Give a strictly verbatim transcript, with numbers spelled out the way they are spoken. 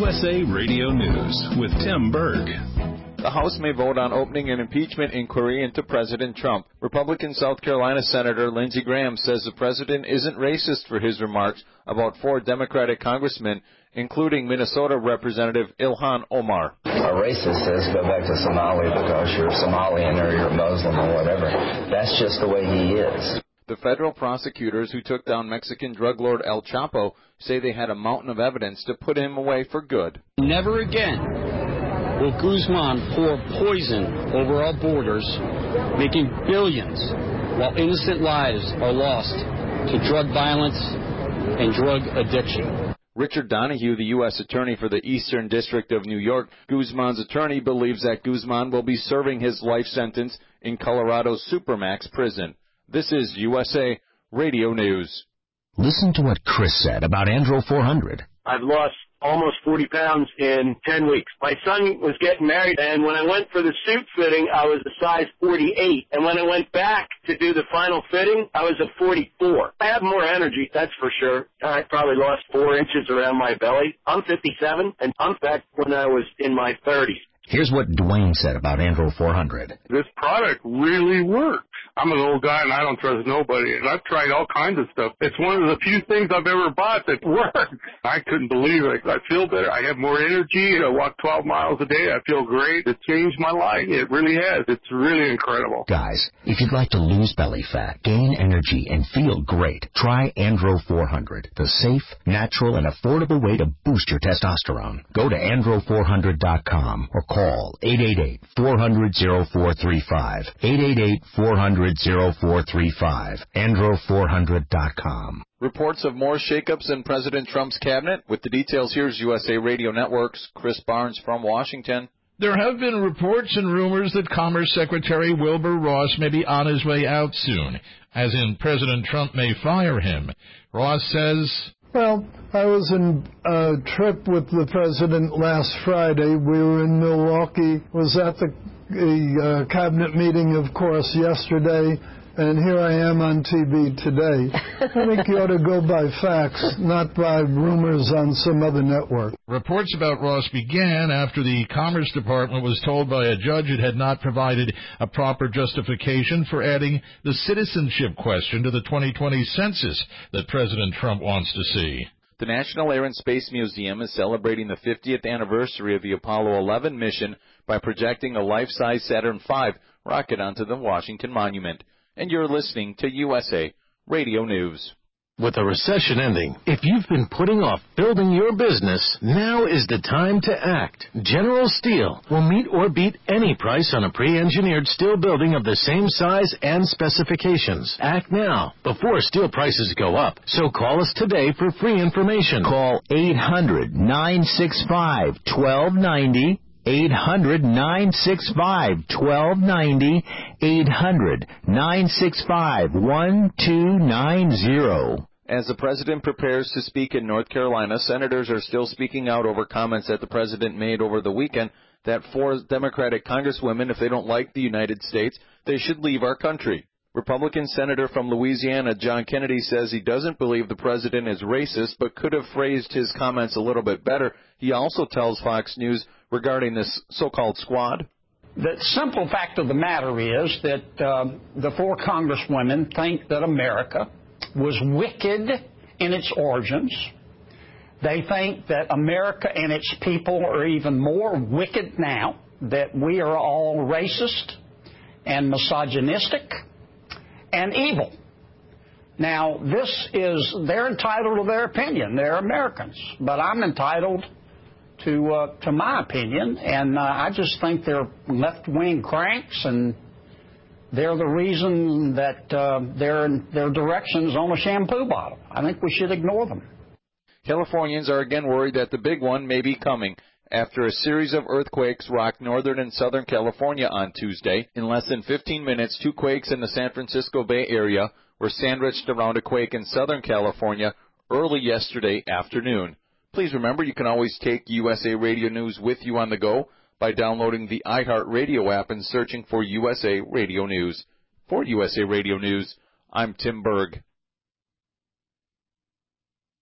U S A Radio News with Tim Berg. The House may vote on opening an impeachment inquiry into President Trump. Republican South Carolina Senator Lindsey Graham says the president isn't racist for his remarks about four Democratic congressmen, including Minnesota Representative Ilhan Omar. A racist says go back to Somalia because you're Somalian or you're Muslim or whatever. That's just the way he is. The federal prosecutors who took down Mexican drug lord El Chapo say they had a mountain of evidence to put him away for good. Never again will Guzman pour poison over our borders, making billions while innocent lives are lost to drug violence and drug addiction. Richard Donahue, the U S Attorney for the Eastern District of New York, Guzman's attorney, believes that Guzman will be serving his life sentence in Colorado's Supermax prison. This is U S A Radio News. Listen to what Chris said about Andro four hundred. I've lost almost forty pounds in ten weeks. My son was getting married, and when I went for the suit fitting, I was a size forty-eight. And when I went back to do the final fitting, I was a forty-four. I have more energy, that's for sure. I probably lost four inches around my belly. I'm fifty-seven, and I'm back when I was in my thirties. Here's what Dwayne said about Andro four hundred. This product really works. I'm an old guy and I don't trust nobody, and I've tried all kinds of stuff. It's one of the few things I've ever bought that works. I couldn't believe it. I feel better. I have more energy. I walk twelve miles a day. I feel great. It changed my life. It really has. It's really incredible. Guys, if you'd like to lose belly fat, gain energy, and feel great, try Andro four hundred, the safe, natural, and affordable way to boost your testosterone. Go to andro four hundred dot com or call eight eight eight, four hundred, oh four three five, eight eight eight, four hundred, oh four three five, andro four hundred dot com. Reports of more shakeups in President Trump's cabinet. With the details, here's U S A Radio Network's Chris Barnes from Washington. There have been reports and rumors that Commerce Secretary Wilbur Ross may be on his way out soon, as in President Trump may fire him. Ross says, well, I was in a trip with the president last Friday. We were in Milwaukee, was at the, the uh, cabinet meeting, of course, yesterday, and here I am on T V today. I think you ought to go by facts, not by rumors on some other network. Reports about Ross began after the Commerce Department was told by a judge it had not provided a proper justification for adding the citizenship question to the twenty twenty census that President Trump wants to see. The National Air and Space Museum is celebrating the fiftieth anniversary of the Apollo eleven mission by projecting a life-size Saturn five rocket onto the Washington Monument. And you're listening to U S A Radio News. With a recession ending, if you've been putting off building your business, now is the time to act. General Steel will meet or beat any price on a pre-engineered steel building of the same size and specifications. Act now, before steel prices go up. So call us today for free information. Call eight hundred, nine six five, one two nine zero. eight hundred, nine six five, one two nine zero. eight hundred, nine six five, one two nine zero. As the president prepares to speak in North Carolina, senators are still speaking out over comments that the president made over the weekend that four Democratic congresswomen, if they don't like the United States, they should leave our country. Republican Senator from Louisiana, John Kennedy, says he doesn't believe the president is racist, but could have phrased his comments a little bit better. He also tells Fox News regarding this so-called squad. The simple fact of the matter is that uh, the four congresswomen think that America was wicked in its origins. They think that America and its people are even more wicked now, that we are all racist and misogynistic and evil. Now, this is, they're entitled to their opinion. They're Americans. But I'm entitled to uh, to my opinion, and uh, I just think they're left-wing cranks, and they're the reason that uh, their, their direction's on a shampoo bottle. I think we should ignore them. Californians are again worried that the big one may be coming. After a series of earthquakes rocked northern and southern California on Tuesday, in less than fifteen minutes, two quakes in the San Francisco Bay Area were sandwiched around a quake in Southern California early yesterday afternoon. Please remember you can always take U S A Radio News with you on the go by downloading the iHeartRadio app and searching for U S A Radio News. For U S A Radio News, I'm Tim Berg.